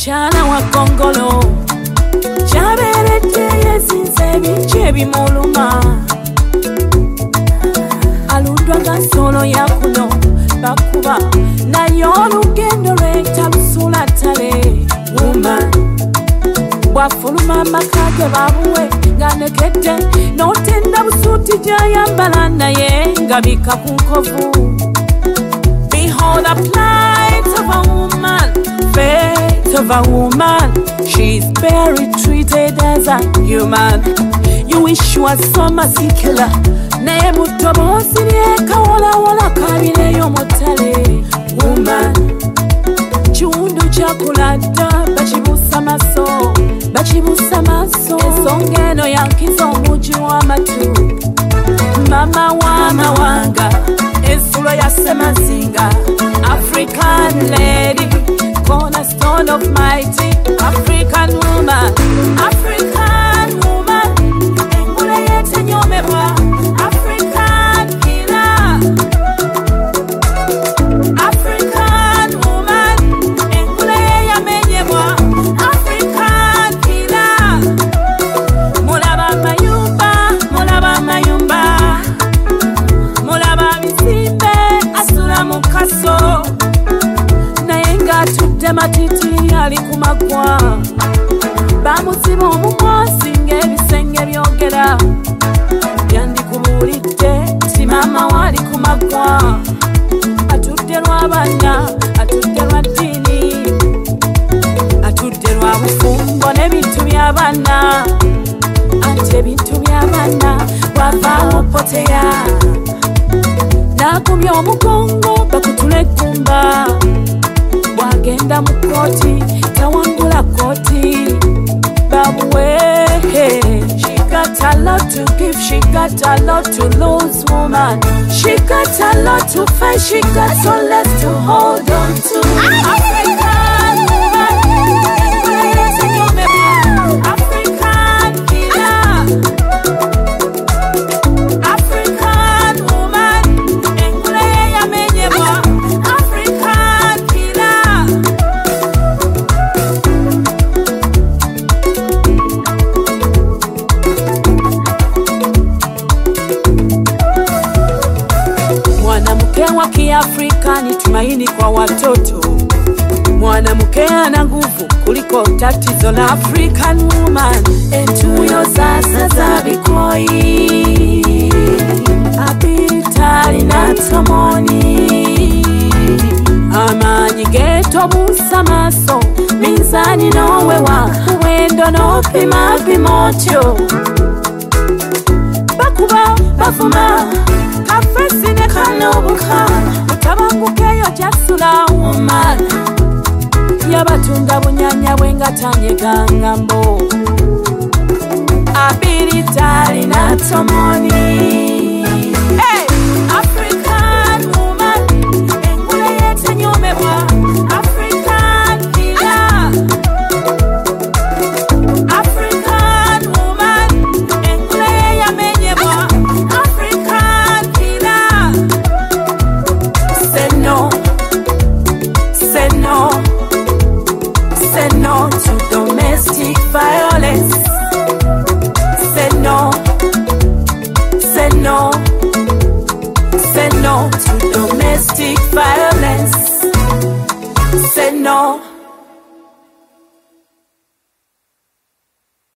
mukyala wa Kongolo kyabeeredde yezinze ebingi ebimuluma alundwa nga nsolo ya kuno bakuba naye olugendo lweta lusula ttale woman bwafuluma amaka ge babuwe nga nekedde n'otenda busuuti gy'ayambala naye nga bika ku nkovu. Behold the plight of a woman, fate of a woman. She's barely treated as a human. You wish you was so masikila. Naye mutobozi lyekawolawala kabireyo mutale woman. Kiwundu kyakuladda bakibuusa maso, bakibuusa maso. Ensonga eno yankiza omugi w'amatu. Mama w'amawanga ensulo ya Semazinga, African lady, cornerstone of mighty African woman, African woman, engule yete nyomebwa, African healer, African woman, engule yamenyebwa, African healer. Mulaba mayumba, mulaba mayumba, mulaba bizimbe asula mukaso naye ng'atudde matiti ali ku magwa bamusiba omumwa singa ebisenge byogera yandikubuulidde nti maama wali ku magwa atudde lw'abaana atudde lwa ddiini atudde lwa bufumbo n'ebintu by'abaana ate ebintu by'abaana bwavaawo poteya nakumya omugongo bakutula egumba bwagenda mu kooti tawangula kooti babuwehe. She got a lot to give, she got a lot to lose woman. She got a lot to fight, she got so less to hold on to. African woman, African healer, African woman, engule yamenyebwa, African healer. Mwanamke wa Kiafrika ni tumaini kwa watoto. Mwanamke ana nguvu kuliko tatizo la African woman. Entuyo sasa za bikoi abitali na tomoni amanyi geto busa maso minzani nowewa uwendo nopima pimotyo bakuba bafuma kafesi ne kanobuka utabangukeyo jasula woman yabatunda bunyanya bwengatanyega ngambo abilitali na tomoni. Hey, African woman, engule yete nyomebwa, African healer, African woman, engule yamenyebwa, African healer. Say no, say no, say no to domestic violence. Say no, say no, say no to domestic violence.